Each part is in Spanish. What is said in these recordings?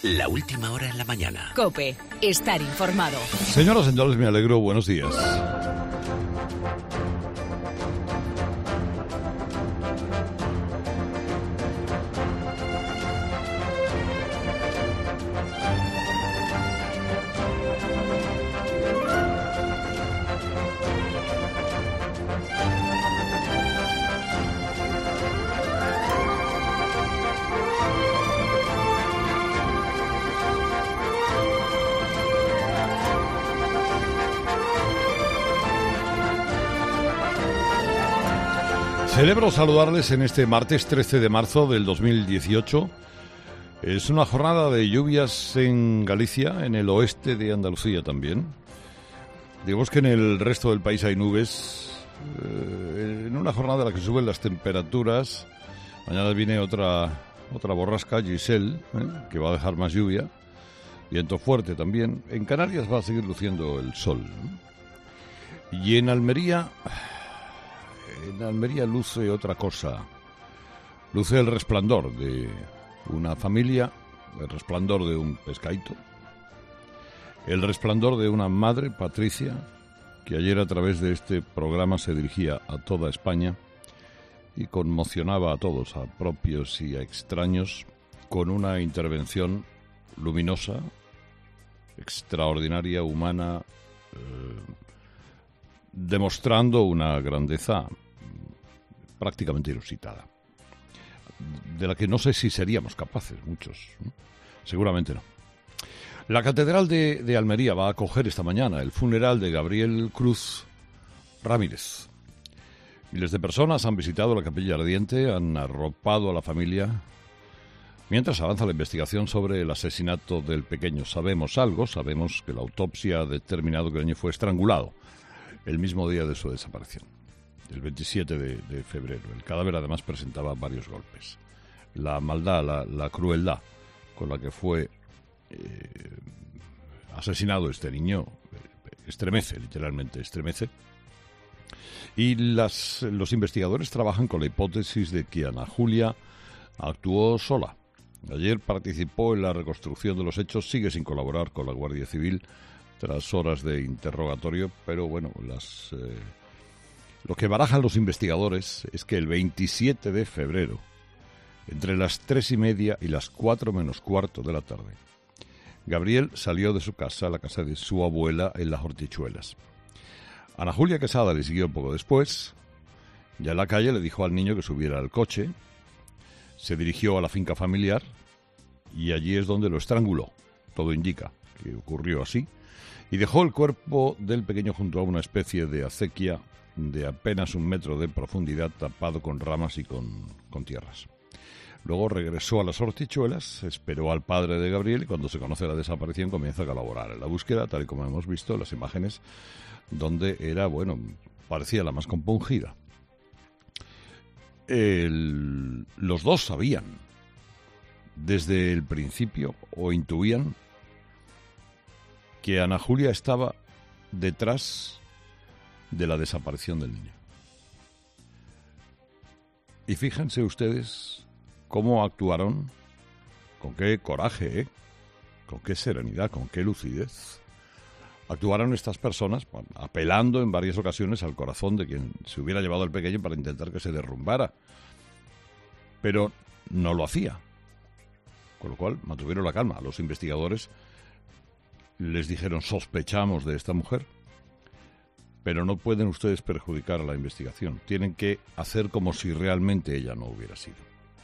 La última hora en la mañana. COPE. Estar informado. Señoras y señores, me alegro. Buenos días. Celebro saludarles en este martes 13 de marzo del 2018. Es una jornada de lluvias en Galicia, en el oeste de Andalucía también. Digamos que en el resto del país hay nubes. En una jornada en la que suben las temperaturas. Mañana viene otra borrasca, Giselle, que va a dejar más lluvia. Viento fuerte también. En Canarias va a seguir luciendo el sol. Y en Almería luce otra cosa. Luce el resplandor de una familia, el resplandor de un pescadito, el resplandor de una madre, Patricia, que ayer a través de este programa se dirigía a toda España y conmocionaba a todos, a propios y a extraños, con una intervención luminosa, extraordinaria, humana, demostrando una grandeza prácticamente inusitada, de la que no sé si seríamos capaces, muchos, ¿no? Seguramente no. La Catedral de Almería va a acoger esta mañana el funeral de Gabriel Cruz Ramírez. Miles de personas han visitado la capilla ardiente, han arropado a la familia, mientras avanza la investigación sobre el asesinato del pequeño. Sabemos algo, sabemos que la autopsia ha determinado que el niño fue estrangulado el mismo día de su desaparición, el 27 de febrero. El cadáver además presentaba varios golpes. La maldad, la crueldad con la que fue asesinado este niño estremece, literalmente estremece. Y los investigadores trabajan con la hipótesis de que Ana Julia actuó sola. Ayer participó en la reconstrucción de los hechos, sigue sin colaborar con la Guardia Civil tras horas de interrogatorio, pero bueno, lo que barajan los investigadores es que el 27 de febrero, entre las 3:30 y las 4 menos cuarto de la tarde, Gabriel salió de su casa, la casa de su abuela, en Las Hortichuelas. Ana Julia Quesada le siguió poco después. Ya en la calle le dijo al niño que subiera al coche, se dirigió a la finca familiar y allí es donde lo estranguló. Todo indica que ocurrió así. Y dejó el cuerpo del pequeño junto a una especie de acequia de apenas 1 metro de profundidad, tapado con ramas y con tierras. Luego regresó a Las Hortichuelas, esperó al padre de Gabriel y cuando se conoce la desaparición comienza a colaborar en la búsqueda, tal y como hemos visto en las imágenes, donde era, bueno, parecía la más compungida. Los dos sabían desde el principio, o intuían, que Ana Julia estaba detrás de la desaparición del niño. Y fíjense ustedes cómo actuaron, con qué coraje, con qué serenidad, con qué lucidez actuaron estas personas, apelando en varias ocasiones al corazón de quien se hubiera llevado al pequeño para intentar que se derrumbara. Pero no lo hacía. Con lo cual mantuvieron la calma. Los investigadores les dijeron: sospechamos de esta mujer, pero no pueden ustedes perjudicar a la investigación. Tienen que hacer como si realmente ella no hubiera sido.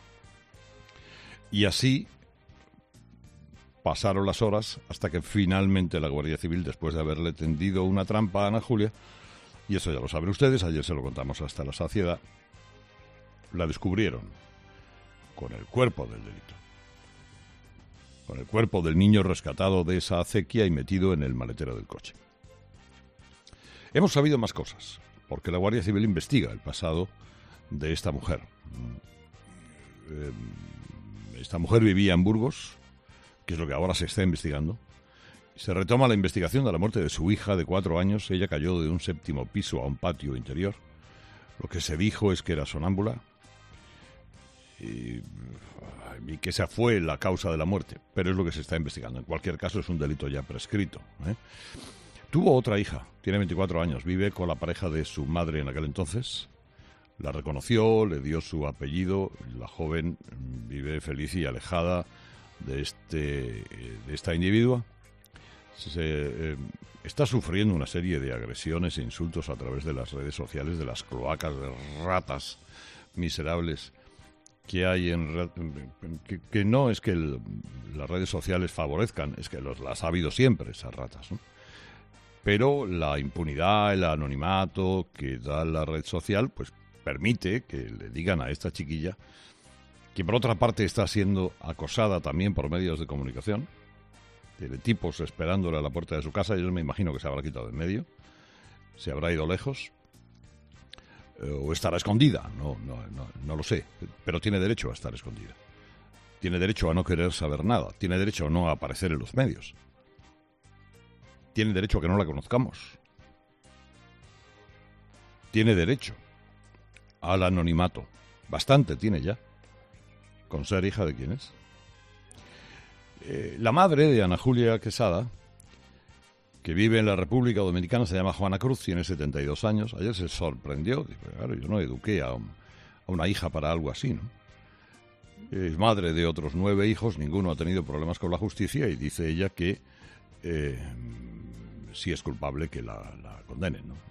Y así pasaron las horas hasta que finalmente la Guardia Civil, después de haberle tendido una trampa a Ana Julia, y eso ya lo saben ustedes, ayer se lo contamos hasta la saciedad, la descubrieron con el cuerpo del delito. Con el cuerpo del niño rescatado de esa acequia y metido en el maletero del coche. Hemos sabido más cosas, porque la Guardia Civil investiga el pasado de esta mujer. Esta mujer vivía en Burgos, que es lo que ahora se está investigando. Se retoma la investigación de la muerte de su hija de 4 años. Ella cayó de un 7º piso a un patio interior. Lo que se dijo es que era sonámbula. Y hay y que esa fue la causa de la muerte, pero es lo que se está investigando. En cualquier caso, es un delito ya prescrito. Tuvo otra hija, tiene 24 años, vive con la pareja de su madre en aquel entonces. La reconoció, le dio su apellido. La joven vive feliz y alejada de esta individua. Está sufriendo una serie de agresiones e insultos a través de las redes sociales, de las cloacas de ratas miserables que hay que no es que las redes sociales favorezcan, es que las ha habido siempre esas ratas, ¿no? Pero la impunidad, el anonimato que da la red social, pues permite que le digan a esta chiquilla, que por otra parte está siendo acosada también por medios de comunicación, de tipos esperándola a la puerta de su casa. Yo me imagino que se habrá quitado de en medio, se habrá ido lejos, o estará escondida, no lo sé, pero tiene derecho a estar escondida. Tiene derecho a no querer saber nada, tiene derecho a no aparecer en los medios, tiene derecho a que no la conozcamos, tiene derecho al anonimato. Bastante tiene ya con ser hija de quién es. La madre de Ana Julia Quesada, que vive en la República Dominicana, se llama Juana Cruz, tiene 72 años. Ayer se sorprendió, dijo, claro, yo no eduqué a una hija para algo así, ¿no? Es madre de otros 9 hijos, ninguno ha tenido problemas con la justicia, y dice ella que si es culpable que la condenen, ¿no?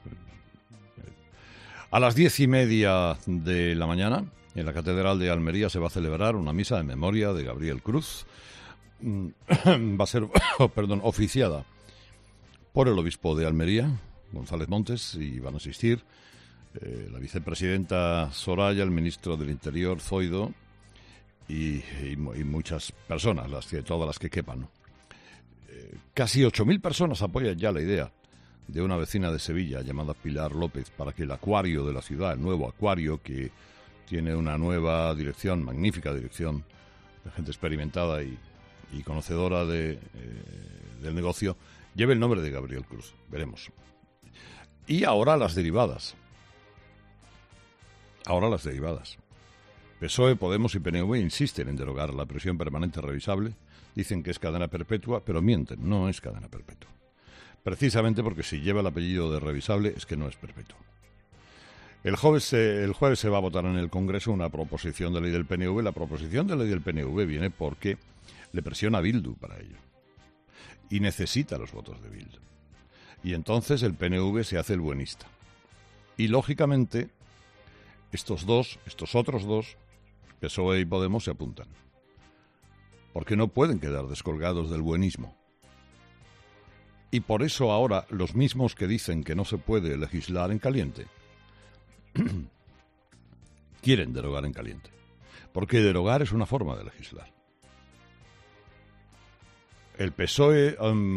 A las 10:30 de la mañana, en la Catedral de Almería, se va a celebrar una misa en memoria de Gabriel Cruz. Va a ser oficiada por el obispo de Almería, González Montes, y van a asistir la vicepresidenta Soraya, el ministro del Interior, Zoido, y muchas personas, todas las que quepan, ¿no? Casi 8.000 personas apoyan ya la idea de una vecina de Sevilla llamada Pilar López para que el acuario de la ciudad, el nuevo acuario que tiene una nueva dirección, magnífica dirección, de gente experimentada y conocedora del negocio, lleve el nombre de Gabriel Cruz. Veremos. Y ahora las derivadas. PSOE, Podemos y PNV insisten en derogar la prisión permanente revisable. Dicen que es cadena perpetua, pero mienten, no es cadena perpetua. Precisamente porque si lleva el apellido de revisable es que no es perpetuo. El jueves se va a votar en el Congreso una proposición de ley del PNV. La proposición de ley del PNV viene porque le presiona a Bildu para ello. Y necesita los votos de Bildu. Y entonces el PNV se hace el buenista. Y lógicamente, estos otros dos, PSOE y Podemos, se apuntan. Porque no pueden quedar descolgados del buenismo. Y por eso ahora los mismos que dicen que no se puede legislar en caliente quieren derogar en caliente. Porque derogar es una forma de legislar. El PSOE,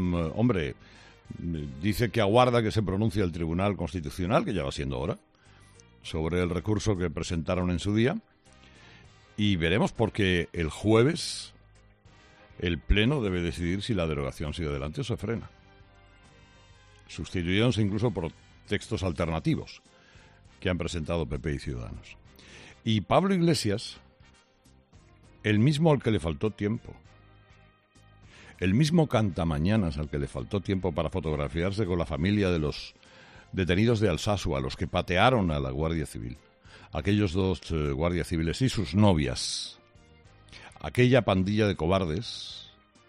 dice que aguarda que se pronuncie el Tribunal Constitucional, que ya va siendo hora, sobre el recurso que presentaron en su día. Y veremos, porque el jueves el Pleno debe decidir si la derogación sigue adelante o se frena. Sustituyéndose incluso por textos alternativos que han presentado PP y Ciudadanos. Y Pablo Iglesias, el mismo al que le faltó tiempo, el mismo cantamañanas al que le faltó tiempo para fotografiarse con la familia de los detenidos de Alsasua, a los que patearon a la Guardia Civil, aquellos 2 guardias civiles y sus novias, aquella pandilla de cobardes.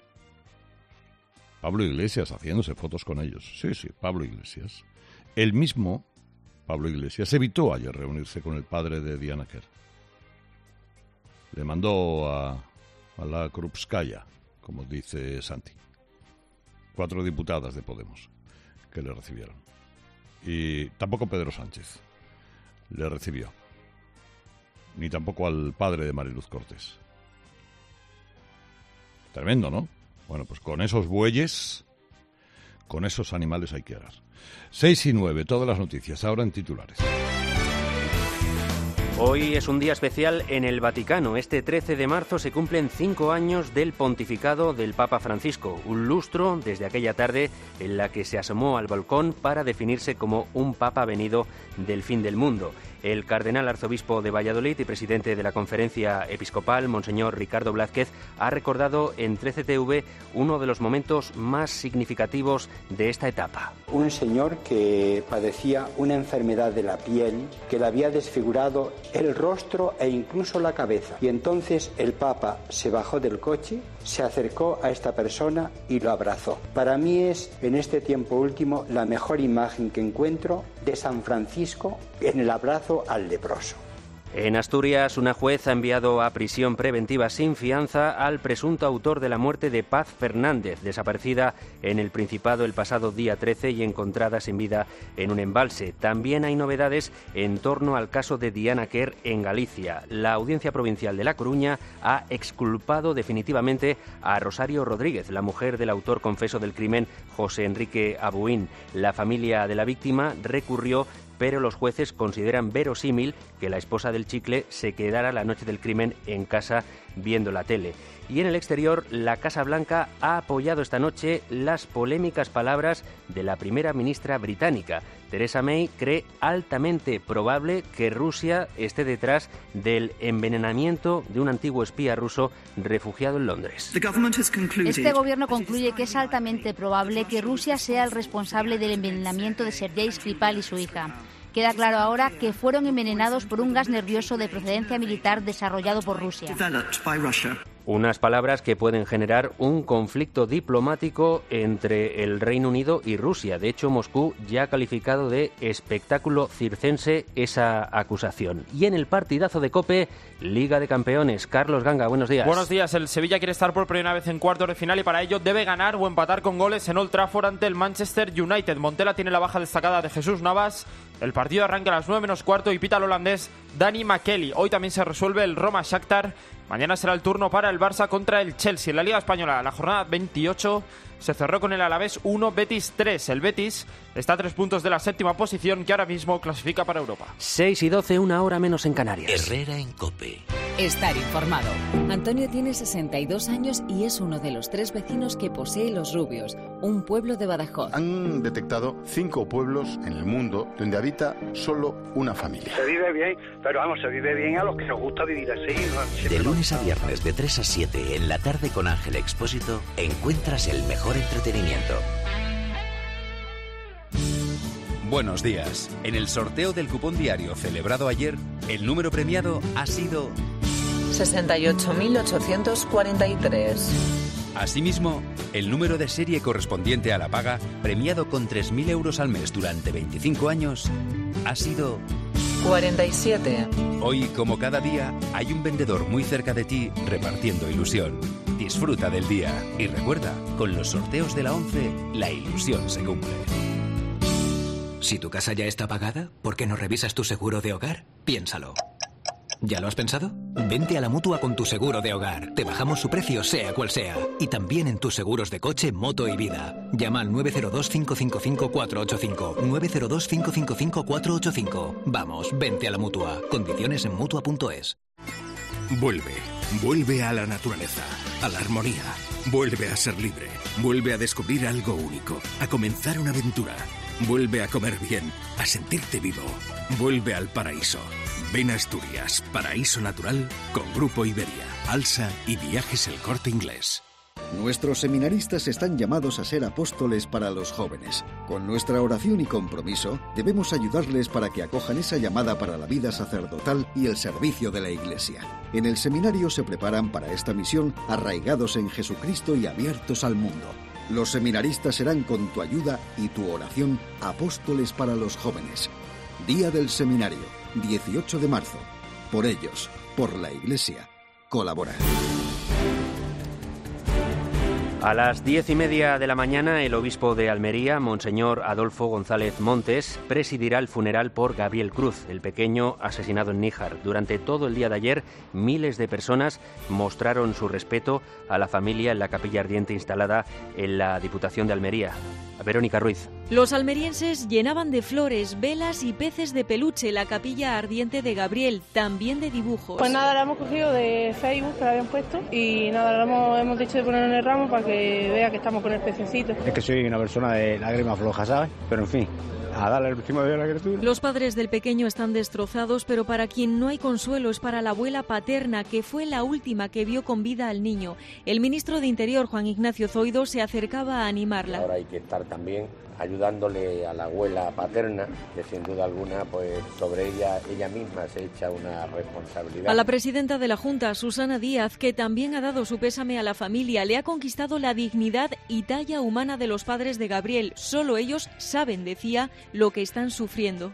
Pablo Iglesias haciéndose fotos con ellos. Sí, Pablo Iglesias. El mismo Pablo Iglesias evitó ayer reunirse con el padre de Diana Kerr. Le mandó a la Krupskaya, como dice Santi. 4 diputadas de Podemos que le recibieron. Y tampoco Pedro Sánchez le recibió. Ni tampoco al padre de Mariluz Cortés. Tremendo, ¿no? Bueno, pues con esos bueyes, con esos animales hay que arar. 6 y 9, todas las noticias, ahora en titulares. Hoy es un día especial en el Vaticano. Este 13 de marzo se cumplen 5 años del pontificado del Papa Francisco, un lustro desde aquella tarde en la que se asomó al balcón para definirse como un papa venido del fin del mundo. El cardenal arzobispo de Valladolid y presidente de la Conferencia Episcopal, Monseñor Ricardo Blázquez, ha recordado en 13TV uno de los momentos más significativos de esta etapa. Un señor que padecía una enfermedad de la piel que le había desfigurado el rostro e incluso la cabeza. Y entonces el Papa se bajó del coche, se acercó a esta persona y lo abrazó. Para mí es, en este tiempo último, la mejor imagen que encuentro de San Francisco en el abrazo al leproso. En Asturias, una juez ha enviado a prisión preventiva sin fianza al presunto autor de la muerte de Paz Fernández, desaparecida en el Principado el pasado día 13 y encontrada sin vida en un embalse. También hay novedades en torno al caso de Diana Quer en Galicia. La Audiencia Provincial de La Coruña ha exculpado definitivamente a Rosario Rodríguez, la mujer del autor confeso del crimen, José Enrique Abuín. La familia de la víctima recurrió, pero los jueces consideran verosímil que la esposa del chicle se quedara la noche del crimen en casa viendo la tele. Y en el exterior, la Casa Blanca ha apoyado esta noche las polémicas palabras de la primera ministra británica. Theresa May cree altamente probable que Rusia esté detrás del envenenamiento de un antiguo espía ruso refugiado en Londres. Este gobierno concluye que es altamente probable que Rusia sea el responsable del envenenamiento de Sergei Skripal y su hija. Queda claro ahora que fueron envenenados por un gas nervioso de procedencia militar desarrollado por Rusia. Unas palabras que pueden generar un conflicto diplomático entre el Reino Unido y Rusia. De hecho, Moscú ya ha calificado de espectáculo circense esa acusación. Y en el partidazo de COPE, Liga de Campeones. Carlos Ganga, buenos días. Buenos días. El Sevilla quiere estar por primera vez en cuartos de final y para ello debe ganar o empatar con goles en Old Trafford ante el Manchester United. Montela tiene la baja destacada de Jesús Navas. El partido arranca a las 9 menos cuarto y pita el holandés Danny McKelly. Hoy también se resuelve el Roma-Shakhtar. Mañana será el turno para el Barça contra el Chelsea. En la Liga Española, la jornada 28 se cerró con el Alavés 1, Betis 3. El Betis está a 3 puntos de la séptima posición que ahora mismo clasifica para Europa. 6:12, una hora menos en Canarias. Herrera en COPE. Estar informado. Antonio tiene 62 años y es uno de los 3 vecinos que posee Los Rubios, un pueblo de Badajoz. Han detectado 5 pueblos en el mundo donde habita solo una familia. Se vive bien, pero vamos, se vive bien a los que nos gusta vivir así, ¿no? De lunes a viernes de 3 a 7 en la tarde con Ángel Expósito encuentras el mejor entretenimiento. Buenos días. En el sorteo del cupón diario celebrado ayer, el número premiado ha sido 68.843. Asimismo, el número de serie correspondiente a la paga, premiado con 3.000 euros al mes durante 25 años, ha sido 47. Hoy, como cada día, hay un vendedor muy cerca de ti repartiendo ilusión. Disfruta del día y recuerda, con los sorteos de la 11, la ilusión se cumple. Si tu casa ya está pagada, ¿por qué no revisas tu seguro de hogar? Piénsalo. ¿Ya lo has pensado? Vente a la Mutua con tu seguro de hogar. Te bajamos su precio, sea cual sea. Y también en tus seguros de coche, moto y vida. Llama al 902-555-485. 902-555-485. Vamos, vente a la Mutua. Condiciones en Mutua.es. Vuelve a la naturaleza, a la armonía. Vuelve a ser libre. Vuelve a descubrir algo único. A comenzar una aventura. Vuelve a comer bien, a sentirte vivo. Vuelve al paraíso. Ven a Asturias, paraíso natural, con Grupo Iberia, Alsa y Viajes El Corte Inglés. Nuestros seminaristas están llamados a ser apóstoles para los jóvenes. Con nuestra oración y compromiso, debemos ayudarles para que acojan esa llamada para la vida sacerdotal y el servicio de la Iglesia. En el seminario se preparan para esta misión, arraigados en Jesucristo y abiertos al mundo. Los seminaristas serán, con tu ayuda y tu oración, apóstoles para los jóvenes. Día del Seminario, 18 de marzo. Por ellos, por la Iglesia, colabora. A las 10:30 de la mañana, el obispo de Almería, Monseñor Adolfo González Montes, presidirá el funeral por Gabriel Cruz, el pequeño asesinado en Níjar. Durante todo el día de ayer, miles de personas mostraron su respeto a la familia en la capilla ardiente instalada en la Diputación de Almería. Verónica Ruiz. Los almerienses llenaban de flores, velas y peces de peluche la capilla ardiente de Gabriel, también de dibujos. Pues nada, la hemos cogido de Facebook que la habían puesto y nada, hemos dicho de poner en el ramo para que vea que estamos con el pececito. Es que soy una persona de lágrima floja, ¿sabes? Pero en fin, a darle el último adiós a la criatura. Los padres del pequeño están destrozados, pero para quien no hay consuelo es para la abuela paterna, que fue la última que vio con vida al niño. El ministro de Interior, Juan Ignacio Zoido, se acercaba a animarla. Ahora hay que estar también ayudándole a la abuela paterna, que sin duda alguna pues sobre ella misma se echa una responsabilidad. A la presidenta de la Junta, Susana Díaz, que también ha dado su pésame a la familia, le ha conquistado la dignidad y talla humana de los padres de Gabriel. Solo ellos saben, decía, lo que están sufriendo.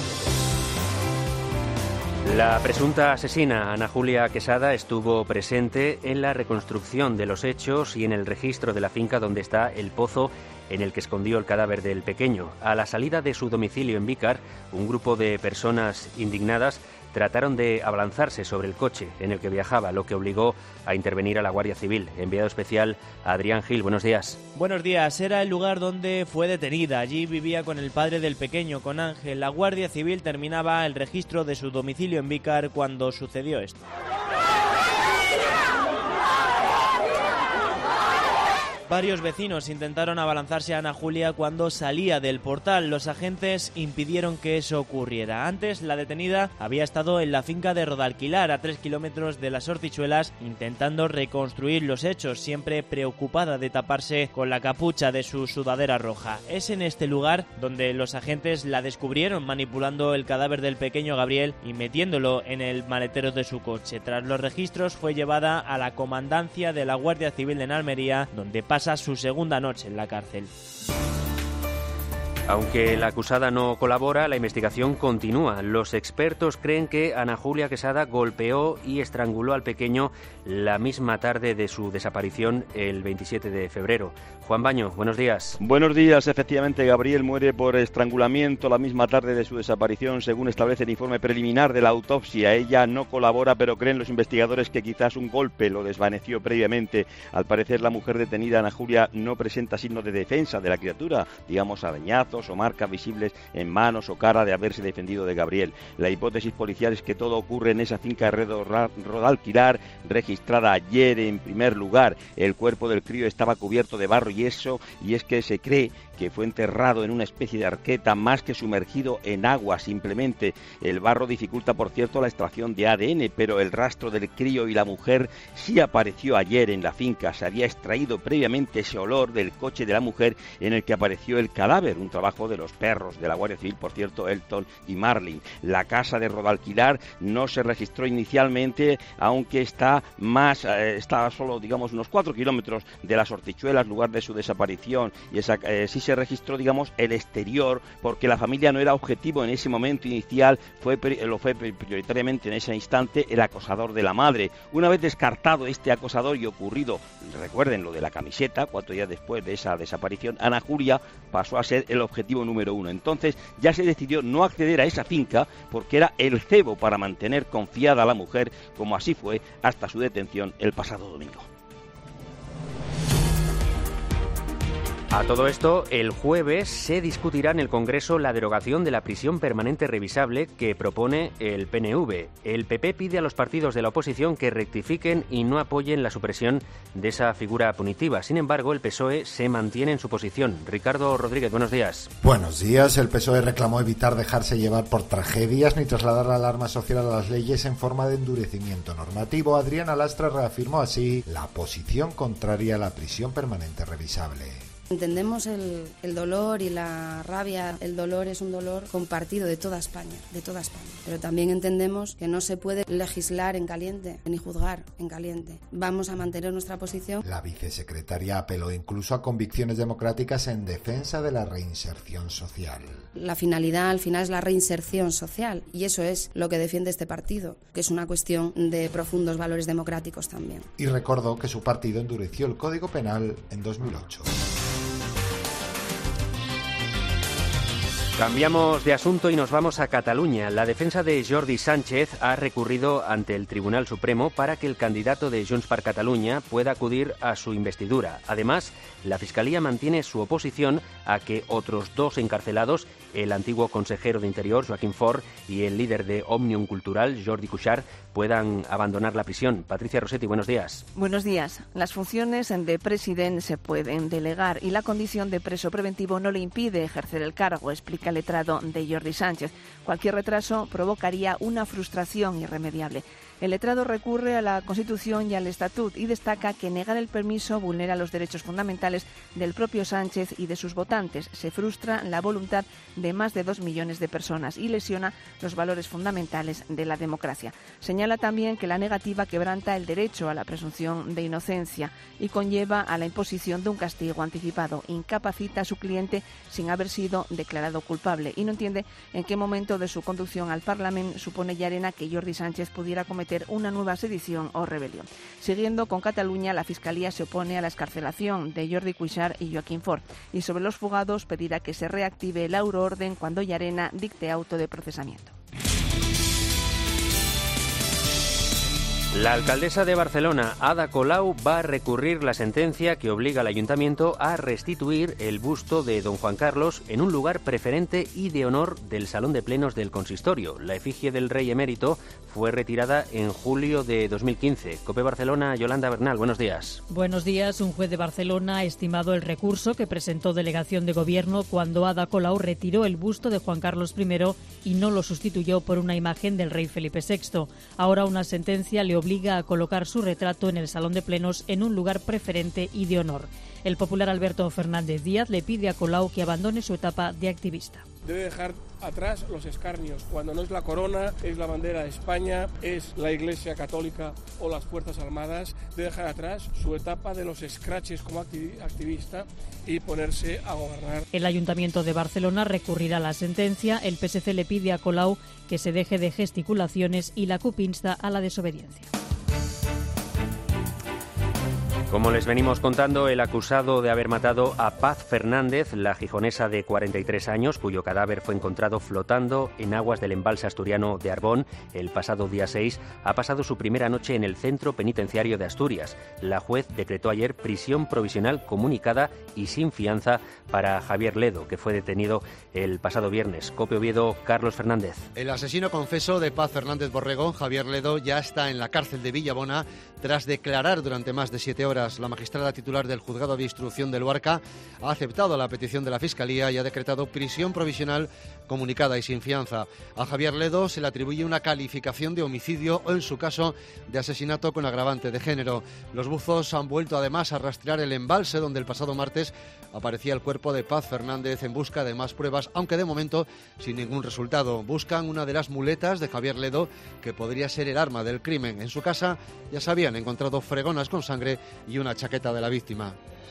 La presunta asesina, Ana Julia Quesada, estuvo presente en la reconstrucción de los hechos y en el registro de la finca donde está el pozo en el que escondió el cadáver del pequeño. A la salida de su domicilio en Vícar, un grupo de personas indignadas trataron de abalanzarse sobre el coche en el que viajaba, lo que obligó a intervenir a la Guardia Civil. Enviado especial Adrián Gil, buenos días. Buenos días, era el lugar donde fue detenida. Allí vivía con el padre del pequeño, con Ángel. La Guardia Civil terminaba el registro de su domicilio en Vícar cuando sucedió esto. Varios vecinos intentaron abalanzarse a Ana Julia cuando salía del portal. Los agentes impidieron que eso ocurriera. Antes, la detenida había estado en la finca de Rodalquilar, a 3 kilómetros de las Hortichuelas, intentando reconstruir los hechos, siempre preocupada de taparse con la capucha de su sudadera roja. Es en este lugar donde los agentes la descubrieron manipulando el cadáver del pequeño Gabriel y metiéndolo en el maletero de su coche. Tras los registros, fue llevada a la comandancia de la Guardia Civil en Almería, donde pasa su segunda noche en la cárcel. Aunque la acusada no colabora, la investigación continúa. Los expertos creen que Ana Julia Quesada golpeó y estranguló al pequeño la misma tarde de su desaparición el 27 de febrero. Juan Baño, buenos días. Buenos días. Efectivamente, Gabriel muere por estrangulamiento la misma tarde de su desaparición, según establece el informe preliminar de la autopsia. Ella no colabora, pero creen los investigadores que quizás un golpe lo desvaneció previamente. Al parecer, la mujer detenida, Ana Julia, no presenta signos de defensa de la criatura, digamos arañazos o marcas visibles en manos o cara de haberse defendido de Gabriel. La hipótesis policial es que todo ocurre en esa finca de Rodalquilar, registrada ayer en primer lugar. El cuerpo del crío estaba cubierto de barro y yeso, y es que se cree que fue enterrado en una especie de arqueta más que sumergido en agua simplemente. El barro dificulta, por cierto, la extracción de ADN, pero el rastro del crío y la mujer sí apareció ayer en la finca. Se había extraído previamente ese olor del coche de la mujer en el que apareció el cadáver, un trabajo de los perros de la Guardia Civil, por cierto, Elton y Marlin. La casa de Rodalquilar no se registró inicialmente, aunque está solo, digamos, unos 4 kilómetros de las Hortichuelas, lugar de su desaparición, y sí se registró, digamos, el exterior, porque la familia no era objetivo en ese momento inicial, lo fue prioritariamente en ese instante el acosador de la madre. Una vez descartado este acosador y ocurrido, recuerden lo de la camiseta, 4 días después de esa desaparición, Ana Julia pasó a ser el objetivo número 1. Entonces ya se decidió no acceder a esa finca porque era el cebo para mantener confiada a la mujer, como así fue hasta su detención el pasado domingo. A todo esto, el jueves se discutirá en el Congreso la derogación de la prisión permanente revisable que propone el PNV. El PP pide a los partidos de la oposición que rectifiquen y no apoyen la supresión de esa figura punitiva. Sin embargo, el PSOE se mantiene en su posición. Ricardo Rodríguez, buenos días. Buenos días. El PSOE reclamó evitar dejarse llevar por tragedias ni trasladar la alarma social a las leyes en forma de endurecimiento normativo. Adriana Lastra reafirmó así la posición contraria a la prisión permanente revisable. Entendemos el dolor y la rabia. El dolor es un dolor compartido de toda España, Pero también entendemos que no se puede legislar en caliente, ni juzgar en caliente. Vamos a mantener nuestra posición. La vicesecretaria apeló incluso a convicciones democráticas en defensa de la reinserción social. La finalidad al final es la reinserción social, y eso es lo que defiende este partido, que es una cuestión de profundos valores democráticos también. Y recordó que su partido endureció el Código Penal en 2008. Cambiamos de asunto y nos vamos a Cataluña. La defensa de Jordi Sánchez ha recurrido ante el Tribunal Supremo para que el candidato de Junts per Catalunya pueda acudir a su investidura. Además, la Fiscalía mantiene su oposición a que otros 2 encarcelados, el antiguo consejero de Interior, Joaquim Forn, y el líder de Òmnium Cultural, Jordi Cuixart, puedan abandonar la prisión. Patricia Rossetti, buenos días. Buenos días. Las funciones de presidente se pueden delegar y la condición de preso preventivo no le impide ejercer el cargo, explica explica el letrado de Jordi Sánchez. Cualquier retraso provocaría una frustración irremediable. El letrado recurre a la Constitución y al Estatut y destaca que negar el permiso vulnera los derechos fundamentales del propio Sánchez y de sus votantes. Se frustra la voluntad de más de 2 millones de personas y lesiona los valores fundamentales de la democracia. Señala también que la negativa quebranta el derecho a la presunción de inocencia y conlleva a la imposición de un castigo anticipado. Incapacita a su cliente sin haber sido declarado culpable y no entiende en qué momento de su conducción al Parlamento supone Llarena que Jordi Sánchez pudiera cometer una nueva sedición o rebelión. Siguiendo con Cataluña, la Fiscalía se opone a la excarcelación de Jordi Cuixart y Joaquín Forn y sobre los fugados pedirá que se reactive la euroorden cuando Llarena dicte auto de procesamiento. La alcaldesa de Barcelona, Ada Colau, va a recurrir la sentencia que obliga al ayuntamiento a restituir el busto de don Juan Carlos en un lugar preferente y de honor del Salón de Plenos del Consistorio. La efigie del rey emérito fue retirada en julio de 2015. COPE Barcelona, Yolanda Bernal, buenos días. Buenos días. Un juez de Barcelona ha estimado el recurso que presentó delegación de gobierno cuando Ada Colau retiró el busto de Juan Carlos I y no lo sustituyó por una imagen del rey Felipe VI. Ahora una sentencia le obliga a colocar su retrato en el Salón de Plenos en un lugar preferente y de honor. El popular Alberto Fernández Díaz le pide a Colau que abandone su etapa de activista. Debe dejar atrás los escarnios, cuando no es la corona, es la bandera de España, es la Iglesia Católica o las Fuerzas Armadas. Debe dejar atrás su etapa de los scratches como activista y ponerse a gobernar. El Ayuntamiento de Barcelona recurrirá a la sentencia. El PSC le pide a Colau que se deje de gesticulaciones y la CUP insta a la desobediencia. Como les venimos contando, el acusado de haber matado a Paz Fernández, la gijonesa de 43 años, cuyo cadáver fue encontrado flotando en aguas del embalse asturiano de Arbón el pasado día 6, ha pasado su primera noche en el Centro Penitenciario de Asturias. La juez decretó ayer prisión provisional comunicada y sin fianza para Javier Ledo, que fue detenido el pasado viernes. COPE Oviedo, Carlos Fernández. El asesino confeso de Paz Fernández Borrego, Javier Ledo, ya está en la cárcel de Villabona tras declarar durante más de 7 horas. La magistrada titular del Juzgado de Instrucción de Luarca ha aceptado la petición de la Fiscalía y ha decretado prisión provisional comunicada y sin fianza. A Javier Ledo se le atribuye una calificación de homicidio o, en su caso, de asesinato con agravante de género. Los buzos han vuelto además a rastrear el embalse donde el pasado martes aparecía el cuerpo de Paz Fernández en busca de más pruebas, aunque de momento sin ningún resultado. Buscan una de las muletas de Javier Ledo que podría ser el arma del crimen. En su casa ya se habían encontrado fregonas con sangre y una chaqueta de la víctima.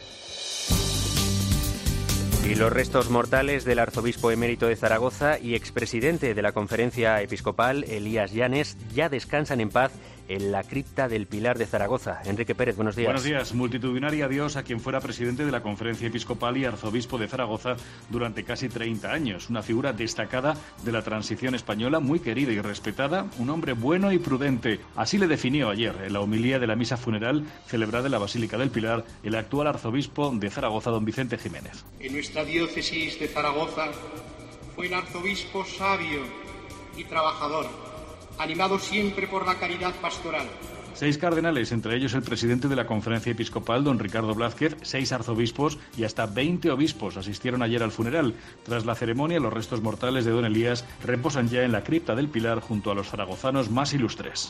Y los restos mortales del arzobispo emérito de Zaragoza y expresidente de la Conferencia Episcopal, Elías Llanes, ya descansan en paz en la cripta del Pilar de Zaragoza. Enrique Pérez, buenos días. Buenos días. Multitudinario adiós a quien fuera presidente de la Conferencia Episcopal y arzobispo de Zaragoza durante casi 30 años. Una figura destacada de la transición española, muy querida y respetada, un hombre bueno y prudente. Así le definió ayer en la homilía de la misa funeral celebrada en la Basílica del Pilar el actual arzobispo de Zaragoza, don Vicente Jiménez. En nuestra diócesis de Zaragoza fue el arzobispo sabio y trabajador, animado siempre por la caridad pastoral. 6 cardenales, entre ellos el presidente de la Conferencia Episcopal, don Ricardo Blázquez, 6 arzobispos y hasta 20 obispos asistieron ayer al funeral. Tras la ceremonia, los restos mortales de don Elías reposan ya en la cripta del Pilar junto a los zaragozanos más ilustres.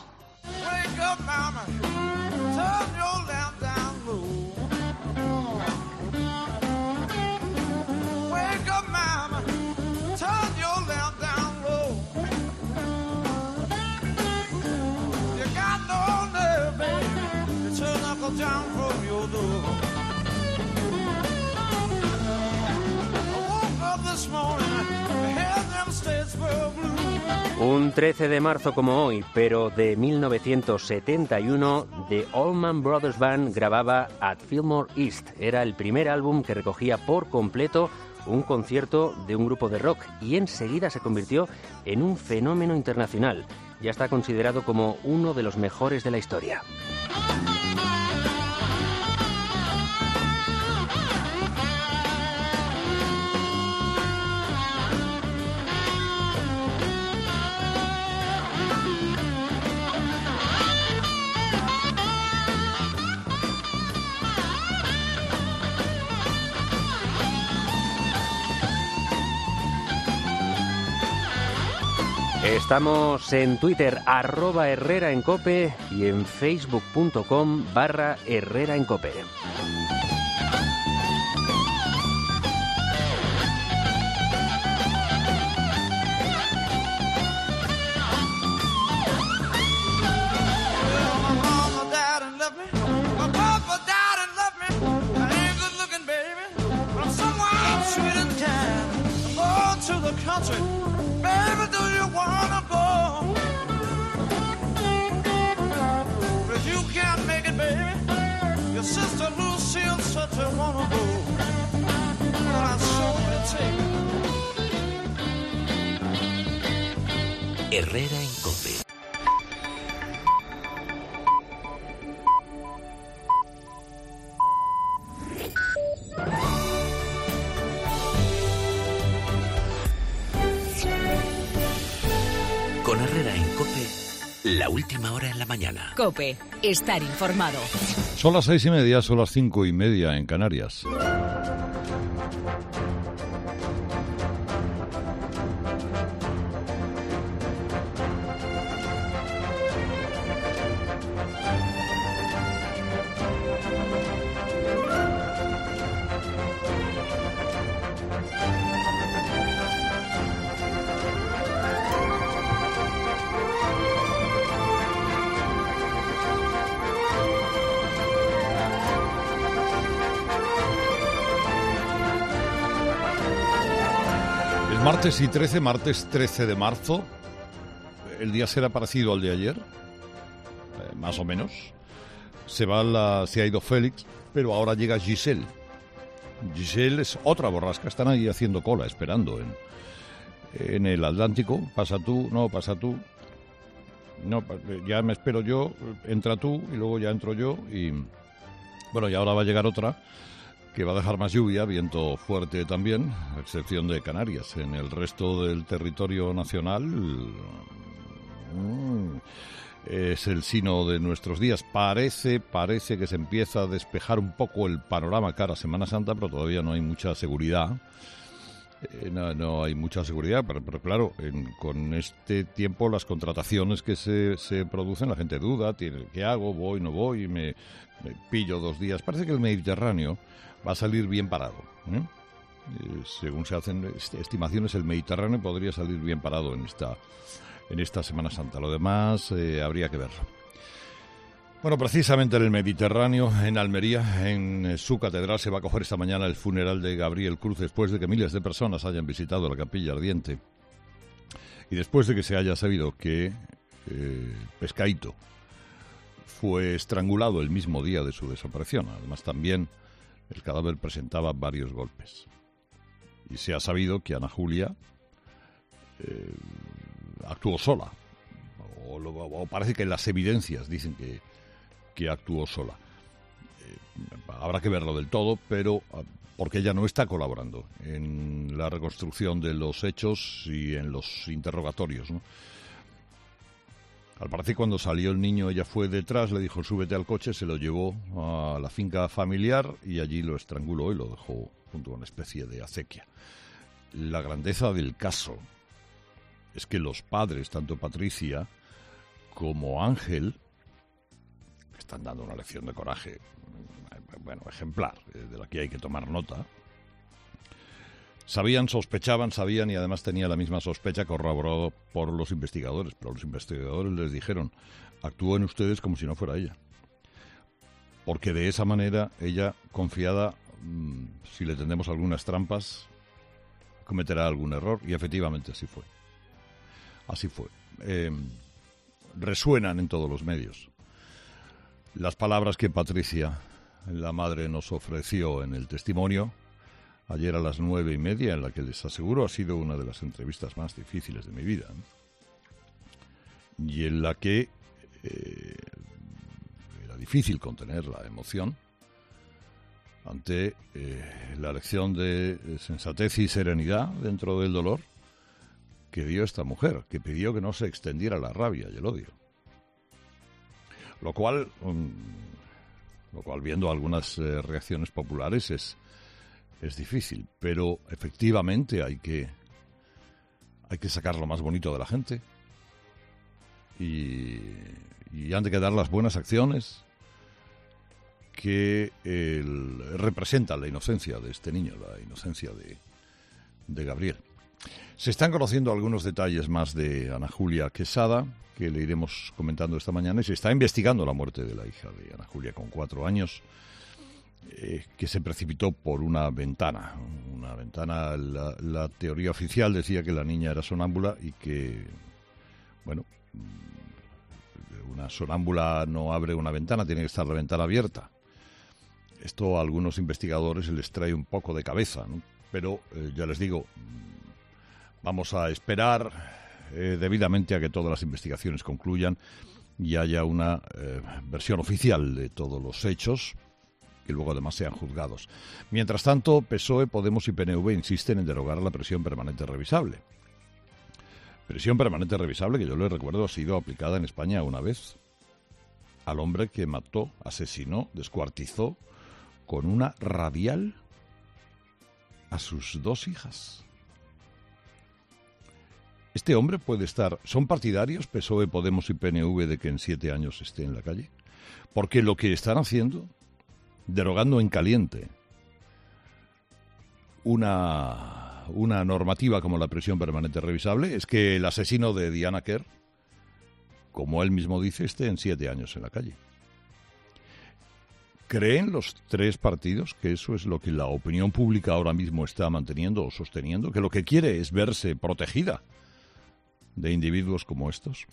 Un 13 de marzo como hoy, pero de 1971, The Allman Brothers Band grababa At Fillmore East. Era el primer álbum que recogía por completo un concierto de un grupo de rock y enseguida se convirtió en un fenómeno internacional. Ya está considerado como uno de los mejores de la historia. Estamos en Twitter, @HerreraEnCope y en facebook.com/HerreraEnCope. Baby, do you wanna go? But you can't make it, baby. Your sister Lucille said you wanna go. But I sure will take it. Herrera en COPE. Con Herrera en COPE, la última hora en la mañana. COPE, estar informado. Son las 6:30, son las 5:30 en Canarias. Martes 13 de marzo, el día será parecido al de ayer, más o menos. Se ha ido Félix, pero ahora llega Giselle. Giselle es otra borrasca, están ahí haciendo cola, esperando en el Atlántico. Pasa tú, no, pasa tú. No, ya me espero yo, entra tú y luego ya entro yo. Y bueno, y ahora va a llegar otra que va a dejar más lluvia, viento fuerte también, a excepción de Canarias. En el resto del territorio nacional es el sino de nuestros días. Parece que se empieza a despejar un poco el panorama cara a Semana Santa, pero todavía no hay mucha seguridad. No hay mucha seguridad, pero claro, con este tiempo las contrataciones que se producen, la gente duda, ¿qué hago? ¿Voy, no voy? ¿Me pillo 2 días? Parece que el Mediterráneo va a salir bien parado, según se hacen estimaciones, el Mediterráneo podría salir bien parado en esta Semana Santa. Lo demás habría que verlo. Bueno, precisamente en el Mediterráneo, en Almería, en su catedral, se va a acoger esta mañana el funeral de Gabriel Cruz, después de que miles de personas hayan visitado la capilla ardiente y después de que se haya sabido que Pescaíto fue estrangulado el mismo día de su desaparición. Además, también el cadáver presentaba varios golpes. Y se ha sabido que Ana Julia actuó sola. O parece que las evidencias dicen que actuó sola. Habrá que verlo del todo, pero porque ella no está colaborando en la reconstrucción de los hechos y en los interrogatorios, ¿no? Al parecer, cuando salió el niño, ella fue detrás, le dijo súbete al coche, se lo llevó a la finca familiar y allí lo estranguló y lo dejó junto a una especie de acequia. La grandeza del caso es que los padres, tanto Patricia como Ángel, están dando una lección de coraje, bueno, ejemplar, de la que hay que tomar nota. Sospechaban y además tenía la misma sospecha corroborada por los investigadores, pero los investigadores les dijeron, actúen ustedes como si no fuera ella. Porque de esa manera ella, confiada, si le tendemos algunas trampas, cometerá algún error, y efectivamente así fue. Así fue. Resuenan en todos los medios las palabras que Patricia, la madre, nos ofreció en el testimonio ayer a las 9:30, en la que les aseguro ha sido una de las entrevistas más difíciles de mi vida, y en la que era difícil contener la emoción ante la lección de sensatez y serenidad dentro del dolor que dio esta mujer, que pidió que no se extendiera la rabia y el odio. Lo cual, viendo algunas reacciones populares, es difícil, pero efectivamente hay que sacar lo más bonito de la gente, y han de quedar las buenas acciones que representan la inocencia de este niño, la inocencia de Gabriel. Se están conociendo algunos detalles más de Ana Julia Quesada, que le iremos comentando esta mañana, y se está investigando la muerte de la hija de Ana Julia con 4 años, que se precipitó por una ventana. La teoría oficial decía que la niña era sonámbula y que, bueno, una sonámbula no abre una ventana, tiene que estar la ventana abierta. Esto a algunos investigadores les trae un poco de cabeza, ¿no? Pero ya les digo, vamos a esperar debidamente a que todas las investigaciones concluyan y haya una versión oficial de todos los hechos, que luego además sean juzgados. Mientras tanto, PSOE, Podemos y PNV insisten en derogar la prisión permanente revisable. Prisión permanente revisable que yo les recuerdo ha sido aplicada en España una vez al hombre que mató, asesinó, descuartizó con una radial a sus 2 hijas. Este hombre puede estar... ¿Son partidarios PSOE, Podemos y PNV de que en 7 años esté en la calle? Porque lo que están haciendo, derogando en caliente una normativa como la prisión permanente revisable, es que el asesino de Diana Kerr, como él mismo dice, esté en 7 años en la calle. ¿Creen los 3 partidos que eso es lo que la opinión pública ahora mismo está manteniendo o sosteniendo? ¿Que lo que quiere es verse protegida de individuos como estos?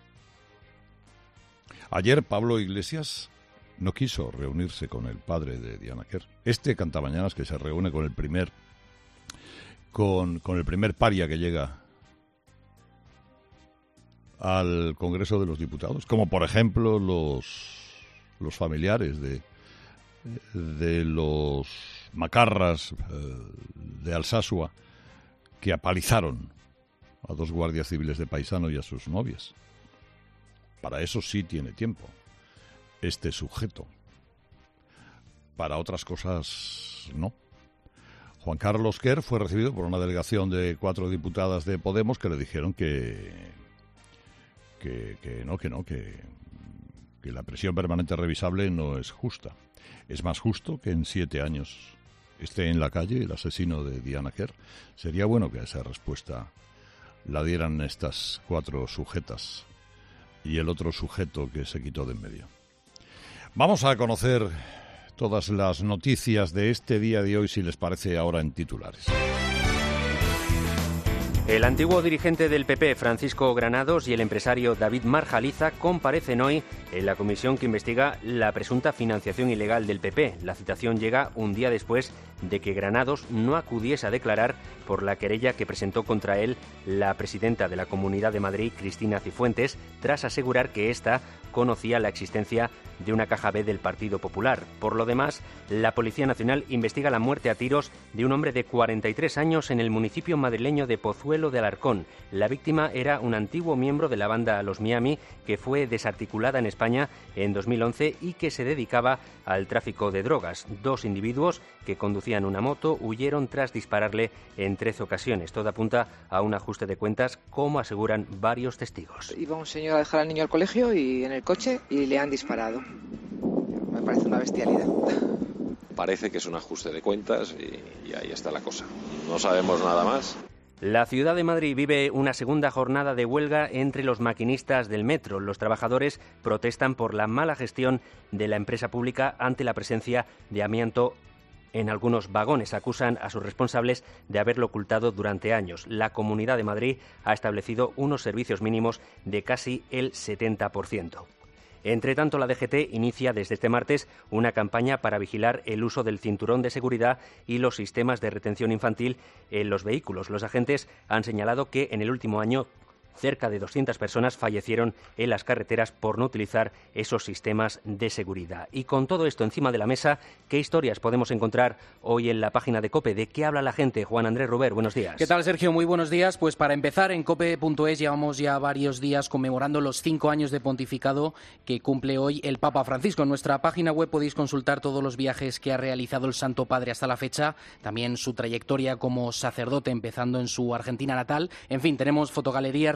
Ayer Pablo Iglesias no quiso reunirse con el padre de Diana Kerr. Este cantamañanas que se reúne con el primer paria que llega al Congreso de los Diputados, como por ejemplo los familiares de los macarras de Alsasua que apalizaron a 2 guardias civiles de Paisano y a sus novias. Para eso sí tiene tiempo este sujeto. Para otras cosas no. Juan Carlos Kerr fue recibido por una delegación de 4 diputadas de Podemos que le dijeron que la prisión permanente revisable no es justa. Es más justo que en 7 años esté en la calle el asesino de Diana Kerr. Sería bueno que esa respuesta la dieran estas 4 sujetas y el otro sujeto que se quitó de en medio. Vamos a conocer todas las noticias de este día de hoy, si les parece, ahora en titulares. El antiguo dirigente del PP, Francisco Granados, y el empresario David Marjaliza comparecen hoy en la comisión que investiga la presunta financiación ilegal del PP. La citación llega un día después de que Granados no acudiese a declarar por la querella que presentó contra él la presidenta de la Comunidad de Madrid, Cristina Cifuentes, tras asegurar que ésta conocía la existencia de una caja B del Partido Popular. Por lo demás, la Policía Nacional investiga la muerte a tiros de un hombre de 43 años en el municipio madrileño de Pozuelo de Alarcón. La víctima era un antiguo miembro de la banda Los Miami, que fue desarticulada en España en 2011 y que se dedicaba al tráfico de drogas. 2 individuos que conducían una moto huyeron tras dispararle en 13 ocasiones. Todo apunta a un ajuste de cuentas, como aseguran varios testigos. Iba un señor a dejar al niño al colegio y en el coche y le han disparado. Me parece una bestialidad. Parece que es un ajuste de cuentas y ahí está la cosa. No sabemos nada más. La ciudad de Madrid vive una segunda jornada de huelga entre los maquinistas del metro. Los trabajadores protestan por la mala gestión de la empresa pública ante la presencia de amianto en algunos vagones. Acusan a sus responsables de haberlo ocultado durante años. La Comunidad de Madrid ha establecido unos servicios mínimos de casi el 70%. Entre tanto, la DGT inicia desde este martes una campaña para vigilar el uso del cinturón de seguridad y los sistemas de retención infantil en los vehículos. Los agentes han señalado que en el último año cerca de 200 personas fallecieron en las carreteras por no utilizar esos sistemas de seguridad. Y con todo esto encima de la mesa, ¿qué historias podemos encontrar hoy en la página de COPE? ¿De qué habla la gente? Juan Andrés Ruber, buenos días. ¿Qué tal, Sergio? Muy buenos días. Pues para empezar, en cope.es llevamos ya varios días conmemorando los 5 años de pontificado que cumple hoy el Papa Francisco. En nuestra página web podéis consultar todos los viajes que ha realizado el Santo Padre hasta la fecha, también su trayectoria como sacerdote, empezando en su Argentina natal. En fin, tenemos fotogalerías,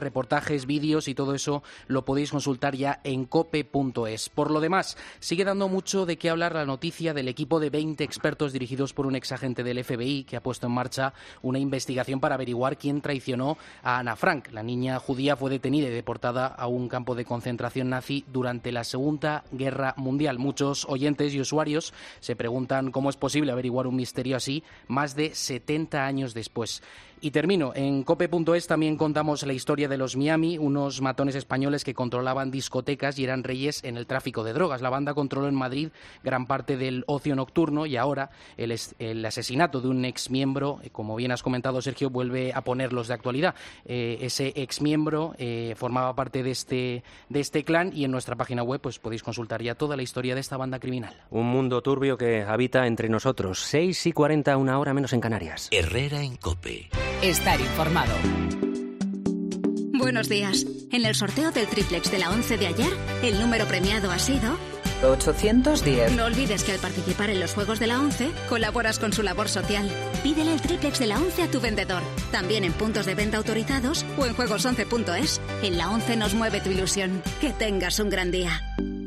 reportajes, vídeos y todo eso lo podéis consultar ya en cope.es. Por lo demás, sigue dando mucho de qué hablar la noticia del equipo de 20 expertos dirigidos por un exagente del FBI que ha puesto en marcha una investigación para averiguar quién traicionó a Ana Frank. La niña judía fue detenida y deportada a un campo de concentración nazi durante la Segunda Guerra Mundial. Muchos oyentes y usuarios se preguntan cómo es posible averiguar un misterio así más de 70 años después. Y termino, en cope.es también contamos la historia de los Miami, unos matones españoles que controlaban discotecas y eran reyes en el tráfico de drogas. La banda controló en Madrid gran parte del ocio nocturno y ahora el asesinato de un exmiembro, como bien has comentado, Sergio, vuelve a ponerlos de actualidad. Ese exmiembro formaba parte de este clan y en nuestra página web pues podéis consultar ya toda la historia de esta banda criminal. Un mundo turbio que habita entre nosotros. 6:40, una hora menos en Canarias. Herrera en COPE. Estar informado. Buenos días. En el sorteo del triplex de la 11 de ayer, el número premiado ha sido 810. No olvides que al participar en los juegos de la 11, colaboras con su labor social. Pídele el triplex de la 11 a tu vendedor. También en puntos de venta autorizados o en juegos11.es. En la 11 nos mueve tu ilusión. Que tengas un gran día.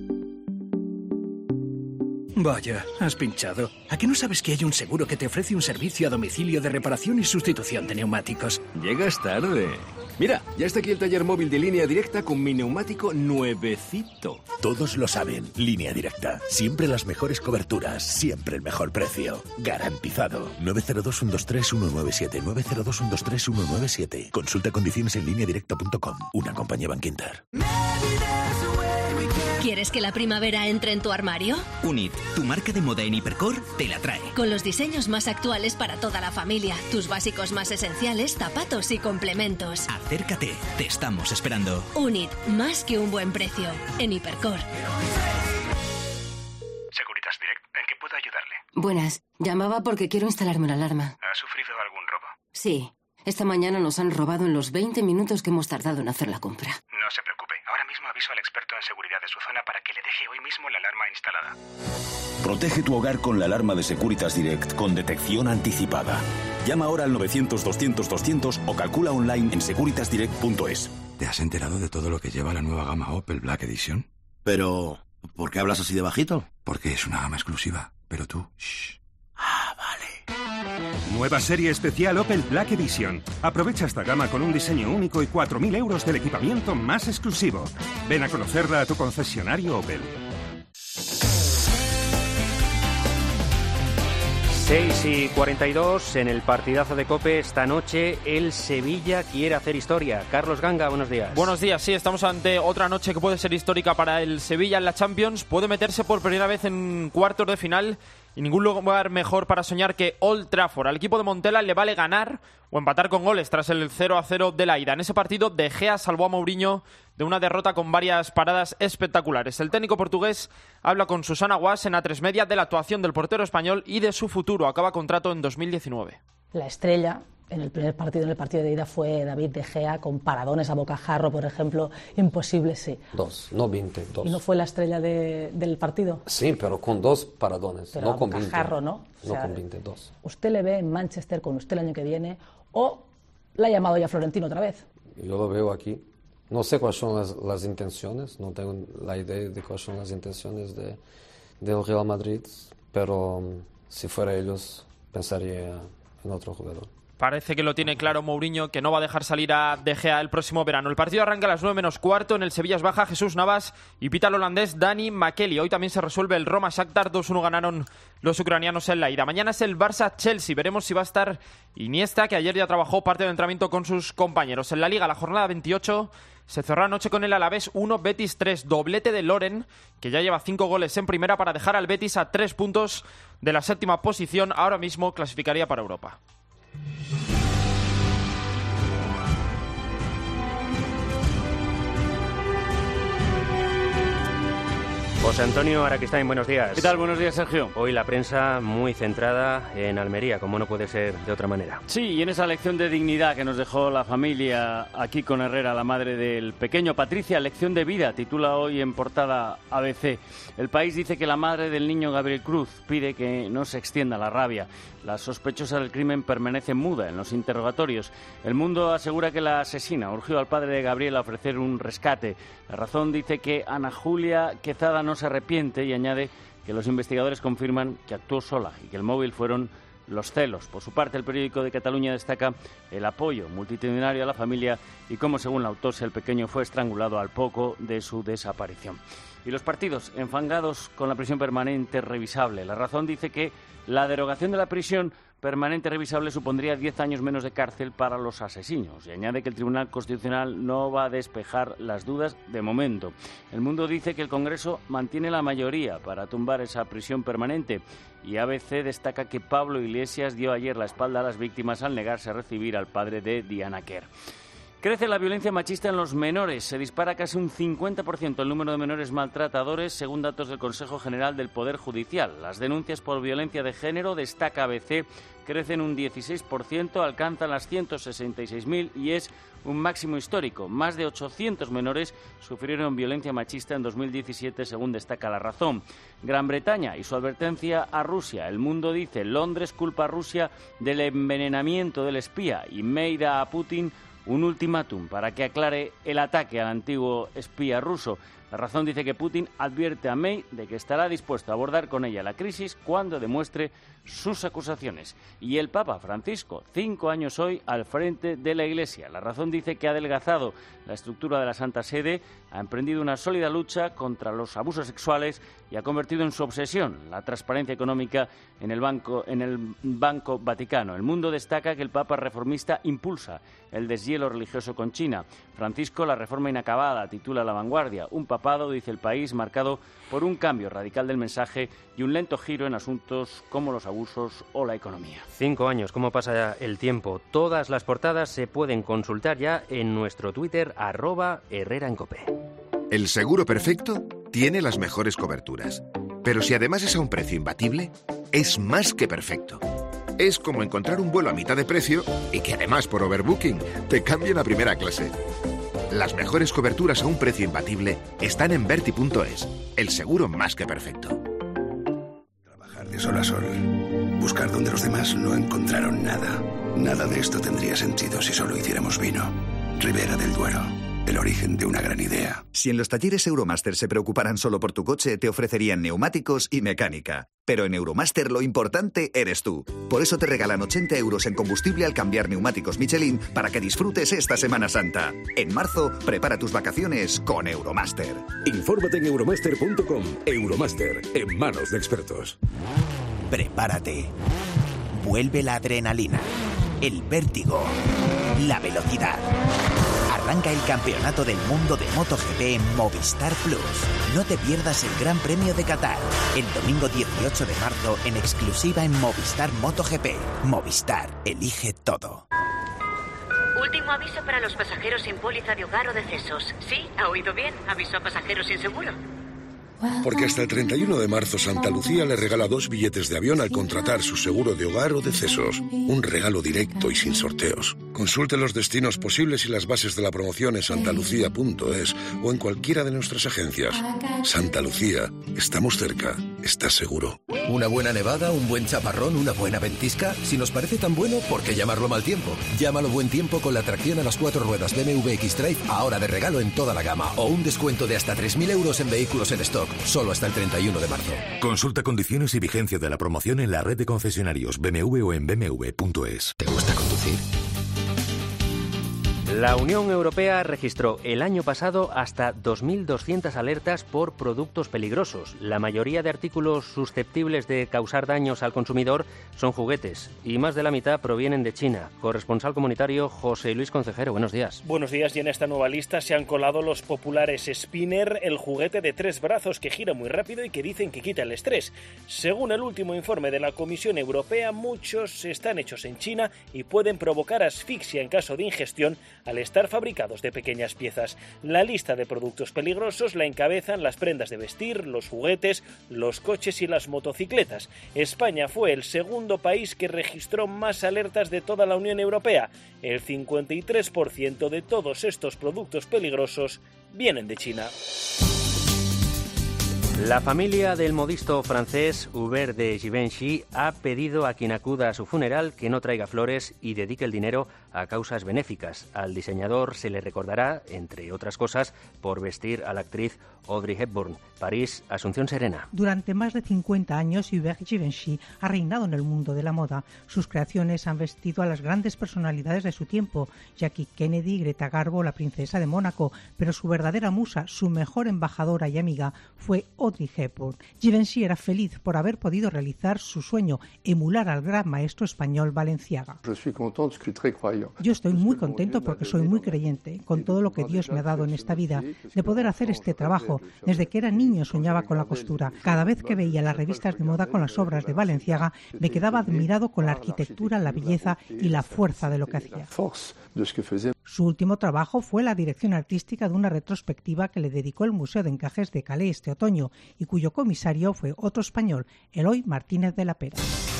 Vaya, has pinchado. ¿A qué no sabes que hay un seguro que te ofrece un servicio a domicilio de reparación y sustitución de neumáticos? Llegas tarde. Mira, ya está aquí el taller móvil de Línea Directa con mi neumático nuevecito. Todos lo saben. Línea Directa. Siempre las mejores coberturas. Siempre el mejor precio. Garantizado. 902-123-197. 902-123-197. Consulta condiciones en lineadirecta.com. Una compañía Bankinter. ¿Quieres que la primavera entre en tu armario? Unit, tu marca de moda en Hipercor, te la trae. Con los diseños más actuales para toda la familia, tus básicos más esenciales, zapatos y complementos. Acércate, te estamos esperando. Unit, más que un buen precio. En Hipercor. Securitas Direct, ¿en qué puedo ayudarle? Buenas, llamaba porque quiero instalarme una alarma. ¿Ha sufrido algún robo? Sí, esta mañana nos han robado en los 20 minutos que hemos tardado en hacer la compra. No se preocupe, ahora mismo aviso al experto en seguridad de su zona para que le deje hoy mismo la alarma instalada. Protege tu hogar con la alarma de Securitas Direct con detección anticipada. Llama ahora al 900-200-200 o calcula online en securitasdirect.es. ¿Te has enterado de todo lo que lleva la nueva gama Opel Black Edition? Pero, ¿por qué hablas así de bajito? Porque es una gama exclusiva, pero tú, shh. Ah, vale. Nueva serie especial Opel Black Edition. Aprovecha esta gama con un diseño único y 4.000 euros del equipamiento más exclusivo. Ven a conocerla a tu concesionario Opel. 6:42 en el partidazo de COPE esta noche. El Sevilla quiere hacer historia. Carlos Ganga, buenos días. Buenos días, sí, estamos ante otra noche que puede ser histórica para el Sevilla en la Champions. Puede meterse por primera vez en cuartos de final y ningún lugar mejor para soñar que Old Trafford. Al equipo de Montella le vale ganar o empatar con goles tras el 0-0 de la ida. En ese partido, De Gea salvó a Mourinho de una derrota con varias paradas espectaculares. El técnico portugués habla con Susana Guas en A3 Media de la actuación del portero español y de su futuro. Acaba contrato en 2019. La estrella en el primer partido, en el partido de ida, fue David De Gea, con paradones a bocajarro, por ejemplo. Imposible, sí. 2, no 20, 2. ¿Y no fue la estrella del partido? Sí, pero con 2 paradones, pero no a con 20. Bocajarro, ¿no? No con 22. ¿Usted le ve en Manchester con usted el año que viene o la ha llamado ya Florentino otra vez? Yo lo veo aquí. No sé cuáles son las intenciones, no tengo la idea de cuáles son las intenciones del Real Madrid, pero si fuera ellos pensaría en otro jugador. Parece que lo tiene claro Mourinho, que no va a dejar salir a De Gea el próximo verano. El partido arranca a las 9:15. En el Sevilla Baja Jesús Navas y pita el holandés Dani Makeli. Hoy también se resuelve el Roma-Shakhtar. 2-1 ganaron los ucranianos en la ida. Mañana es el Barça-Chelsea. Veremos si va a estar Iniesta, que ayer ya trabajó parte del entrenamiento con sus compañeros. En la Liga, la jornada 28 se cerró anoche con el Alavés 1, Betis 3. Doblete de Loren, que ya lleva 5 goles en primera para dejar al Betis a 3 puntos de la 7ª posición. Ahora mismo clasificaría para Europa. José Antonio Araquistáin, buenos días. ¿Qué tal? Buenos días, Sergio. Hoy la prensa muy centrada en Almería, como no puede ser de otra manera. Sí, y en esa lección de dignidad que nos dejó la familia aquí con Herrera, la madre del pequeño. Patricia, lección de vida, titula hoy en portada ABC. El País dice que la madre del niño Gabriel Cruz pide que no se extienda la rabia. La sospechosa del crimen permanece muda en los interrogatorios. El Mundo asegura que la asesina urgió al padre de Gabriel a ofrecer un rescate. La Razón dice que Ana Julia Quezada no se arrepiente y añade que los investigadores confirman que actuó sola y que el móvil fueron los celos. Por su parte, el periódico de Cataluña destaca el apoyo multitudinario a la familia y cómo, según la autopsia, el pequeño fue estrangulado al poco de su desaparición. Y los partidos, enfangados con la prisión permanente revisable. La Razón dice que la derogación de la prisión permanente revisable supondría 10 años menos de cárcel para los asesinos y añade que el Tribunal Constitucional no va a despejar las dudas de momento. El Mundo dice que el Congreso mantiene la mayoría para tumbar esa prisión permanente y ABC destaca que Pablo Iglesias dio ayer la espalda a las víctimas al negarse a recibir al padre de Diana Quer. Crece la violencia machista en los menores. Se dispara casi un 50% el número de menores maltratadores, según datos del Consejo General del Poder Judicial. Las denuncias por violencia de género, destaca ABC, crecen un 16%, alcanzan las 166.000 y es un máximo histórico. Más de 800 menores sufrieron violencia machista en 2017, según destaca La Razón. Gran Bretaña y su advertencia a Rusia. El Mundo dice: Londres culpa a Rusia del envenenamiento del espía y May da a Putin un ultimátum para que aclare el ataque al antiguo espía ruso. La Razón dice que Putin advierte a May de que estará dispuesto a abordar con ella la crisis cuando demuestre sus acusaciones. Y el Papa Francisco, 5 años hoy al frente de la Iglesia. La Razón dice que ha adelgazado la estructura de la Santa Sede, ha emprendido una sólida lucha contra los abusos sexuales y ha convertido en su obsesión la transparencia económica en el Banco Vaticano. El Mundo destaca que el Papa reformista impulsa el deshielo religioso con China. Francisco, la reforma inacabada, titula La Vanguardia. Un papado, dice El País, marcado por un cambio radical del mensaje y un lento giro en asuntos como los abusos o la economía. 5 años, ¿cómo pasa el tiempo? Todas las portadas se pueden consultar ya en nuestro Twitter, @HerreraEnCope. El seguro perfecto tiene las mejores coberturas, pero si además es a un precio imbatible, es más que perfecto. Es como encontrar un vuelo a mitad de precio y que además por overbooking te cambien a primera clase. Las mejores coberturas a un precio imbatible están en Verti.es, el seguro más que perfecto. Trabajar de sol a sol, buscar donde los demás no encontraron nada. Nada de esto tendría sentido si solo hiciéramos vino. Ribera del Duero. El origen de una gran idea. Si en los talleres Euromaster se preocuparan solo por tu coche, te ofrecerían neumáticos y mecánica. Pero en Euromaster lo importante eres tú. Por eso te regalan 80 euros en combustible al cambiar neumáticos Michelin para que disfrutes esta Semana Santa. En marzo, prepara tus vacaciones con Euromaster. Infórmate en euromaster.com. Euromaster, en manos de expertos. Prepárate. Vuelve la adrenalina, el vértigo, la velocidad. Arranca el Campeonato del Mundo de MotoGP en Movistar Plus. No te pierdas el Gran Premio de Qatar, el domingo 18 de marzo en exclusiva en Movistar MotoGP. Movistar, elige todo. Último aviso para los pasajeros sin póliza de hogar o decesos. Sí, ha oído bien, aviso a pasajeros sin seguro. Porque hasta el 31 de marzo Santa Lucía le regala 2 billetes de avión al contratar su seguro de hogar o decesos. Un regalo directo y sin sorteos. Consulte los destinos posibles y las bases de la promoción en santalucía.es o en cualquiera de nuestras agencias. Santa Lucía, estamos cerca, ¿estás seguro? Una buena nevada, un buen chaparrón, una buena ventisca. Si nos parece tan bueno, ¿por qué llamarlo mal tiempo? Llámalo buen tiempo con la tracción a las 4 ruedas BMW X-Drive ahora de regalo en toda la gama o un descuento de hasta 3.000 euros en vehículos en stock. Solo hasta el 31 de marzo. Consulta condiciones y vigencia de la promoción en la red de concesionarios BMW o en bmw.es. ¿Te gusta conducir? La Unión Europea registró el año pasado hasta 2.200 alertas por productos peligrosos. La mayoría de artículos susceptibles de causar daños al consumidor son juguetes y más de la mitad provienen de China. Corresponsal comunitario José Luis Concejero, buenos días. Buenos días, y en esta nueva lista se han colado los populares Spinner, el juguete de 3 brazos que gira muy rápido y que dicen que quita el estrés. Según el último informe de la Comisión Europea, muchos están hechos en China y pueden provocar asfixia en caso de ingestión, al estar fabricados de pequeñas piezas. La lista de productos peligrosos la encabezan las prendas de vestir, los juguetes, los coches y las motocicletas. España fue el segundo país que registró más alertas de toda la Unión Europea. El 53% de todos estos productos peligrosos vienen de China. La familia del modisto francés Hubert de Givenchy ha pedido a quien acuda a su funeral que no traiga flores y dedique el dinero a causas benéficas. Al diseñador se le recordará, entre otras cosas, por vestir a la actriz Audrey Hepburn. París, Asunción Serena. Durante más de 50 años, Hubert Givenchy ha reinado en el mundo de la moda. Sus creaciones han vestido a las grandes personalidades de su tiempo, Jackie Kennedy, Greta Garbo, la princesa de Mónaco, pero su verdadera musa, su mejor embajadora y amiga, fue Audrey Hepburn. Givenchy era feliz por haber podido realizar su sueño, emular al gran maestro español Balenciaga. Yo estoy muy contento porque soy muy creyente, con todo lo que Dios me ha dado en esta vida, de poder hacer este trabajo. Desde que era niño soñaba con la costura. Cada vez que veía las revistas de moda con las obras de Balenciaga, me quedaba admirado con la arquitectura, la belleza y la fuerza de lo que hacía. Su último trabajo fue la dirección artística de una retrospectiva que le dedicó el Museo de Encajes de Calais este otoño y cuyo comisario fue otro español, Eloy Martínez de la Pera.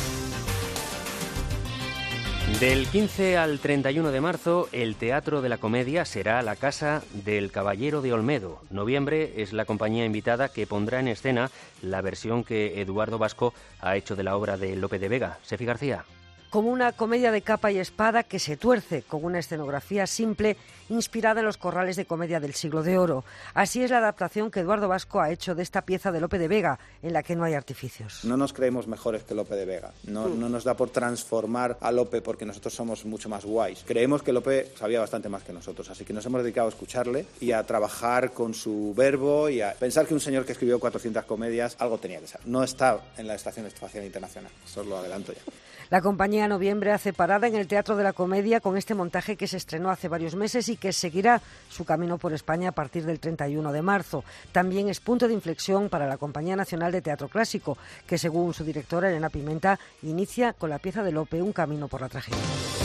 Del 15 al 31 de marzo, el Teatro de la Comedia será la Casa del Caballero de Olmedo. Noviembre es la compañía invitada que pondrá en escena la versión que Eduardo Vasco ha hecho de la obra de Lope de Vega. Sefi García. Como una comedia de capa y espada que se tuerce con una escenografía simple inspirada en los corrales de comedia del Siglo de Oro. Así es la adaptación que Eduardo Vasco ha hecho de esta pieza de Lope de Vega, en la que no hay artificios. No nos creemos mejores que Lope de Vega. No nos da por transformar a Lope porque nosotros somos mucho más guays. Creemos que Lope sabía bastante más que nosotros, así que nos hemos dedicado a escucharle y a trabajar con su verbo y a pensar que un señor que escribió 400 comedias algo tenía que ser. No está en la Estación Espacial Internacional, eso os lo adelanto ya. La compañía Noviembre hace parada en el Teatro de la Comedia con este montaje que se estrenó hace varios meses y que seguirá su camino por España a partir del 31 de marzo. También es punto de inflexión para la Compañía Nacional de Teatro Clásico, que según su directora Elena Pimenta, inicia con la pieza de Lope un camino por la tragedia.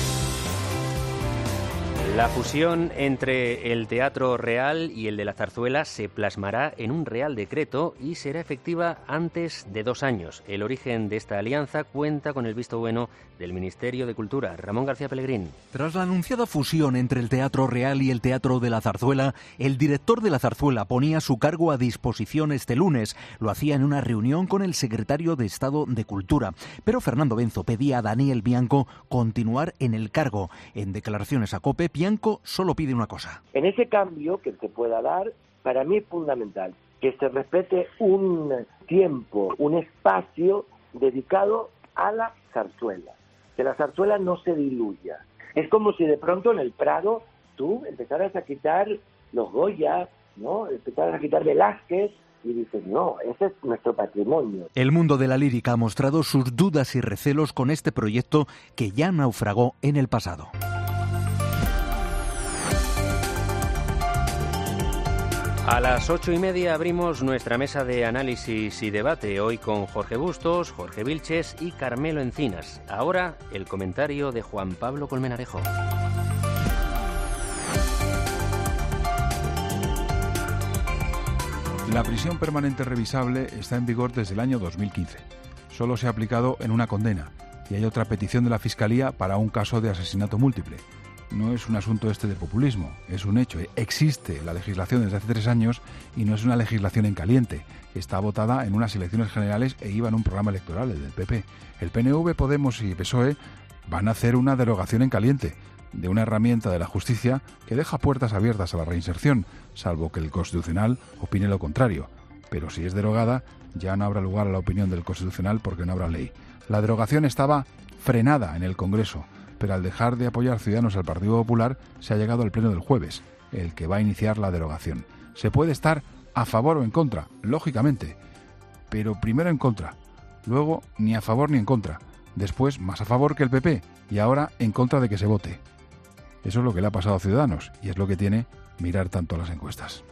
La fusión entre el Teatro Real y el de la Zarzuela se plasmará en un Real Decreto y será efectiva antes de 2 años. El origen de esta alianza cuenta con el visto bueno del Ministerio de Cultura. Ramón García Pellegrín. Tras la anunciada fusión entre el Teatro Real y el Teatro de la Zarzuela, el director de la Zarzuela ponía su cargo a disposición este lunes. Lo hacía en una reunión con el secretario de Estado de Cultura. Pero Fernando Benzo pedía a Daniel Bianco continuar en el cargo. En declaraciones a COPE, Bianco solo pide una cosa. En ese cambio que se pueda dar, para mí es fundamental que se respete un tiempo, un espacio dedicado a la zarzuela. Que la zarzuela no se diluya. Es como si de pronto en el Prado tú empezaras a quitar los Goya, ¿no? Empezaras a quitar Velázquez y dices, no, ese es nuestro patrimonio. El mundo de la lírica ha mostrado sus dudas y recelos con este proyecto que ya naufragó en el pasado. A las 8:30 abrimos nuestra mesa de análisis y debate, hoy con Jorge Bustos, Jorge Vilches y Carmelo Encinas. Ahora, el comentario de Juan Pablo Colmenarejo. La prisión permanente revisable está en vigor desde el año 2015. Solo se ha aplicado en una condena y hay otra petición de la Fiscalía para un caso de asesinato múltiple. No es un asunto de populismo, es un hecho. Existe la legislación desde hace 3 años y no es una legislación en caliente. Está votada en unas elecciones generales e iba en un programa electoral, el del PP. El PNV, Podemos y PSOE van a hacer una derogación en caliente de una herramienta de la justicia que deja puertas abiertas a la reinserción, salvo que el Constitucional opine lo contrario. Pero si es derogada, ya no habrá lugar a la opinión del Constitucional porque no habrá ley. La derogación estaba frenada en el Congreso, pero al dejar de apoyar Ciudadanos al Partido Popular, se ha llegado al pleno del jueves, el que va a iniciar la derogación. Se puede estar a favor o en contra, lógicamente, pero primero en contra, luego ni a favor ni en contra, después más a favor que el PP y ahora en contra de que se vote. Eso es lo que le ha pasado a Ciudadanos y es lo que tiene mirar tanto las encuestas.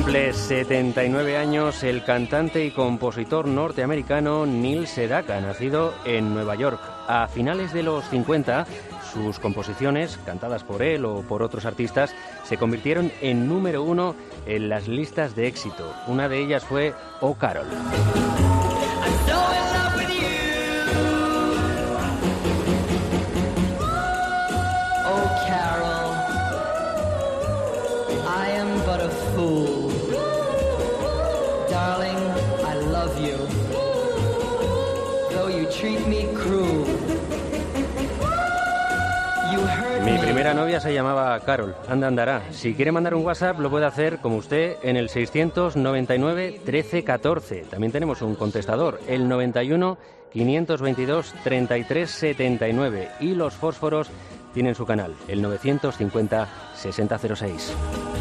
Cumple 79 años el cantante y compositor norteamericano Neil Sedaka, nacido en Nueva York. A finales de los 50, sus composiciones, cantadas por él o por otros artistas, se convirtieron en número 1 en las listas de éxito. Una de ellas fue Oh Carol. Mi primera novia se llamaba Carol, anda andará. Si quiere mandar un WhatsApp lo puede hacer como usted en el 699 1314. También tenemos un contestador, el 91 522 33 79. Y los fósforos tienen su canal, el 950 6006.